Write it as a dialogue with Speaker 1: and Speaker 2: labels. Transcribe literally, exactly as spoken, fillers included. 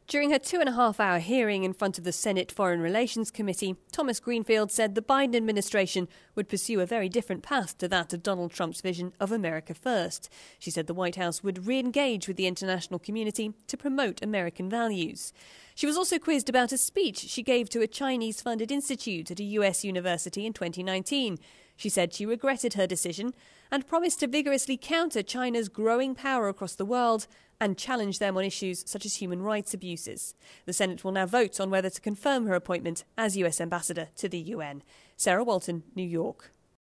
Speaker 1: During her two and a half hour hearing in front of the Senate Foreign Relations Committee, Thomas Greenfield said the Biden administration would pursue a very different path to that of Donald Trump's vision of America First. She said the White House would re-engage with the international community to promote American values. She was also quizzed about a speech she gave to a Chinese-funded institute at a U S university in twenty nineteen. She said she regretted her decision and promised to vigorously counter China's growing power across the world and challenge them on issues such as human rights abuses. The Senate will now vote on whether to confirm her appointment as U S ambassador to the U N. Sarah Walton, New York.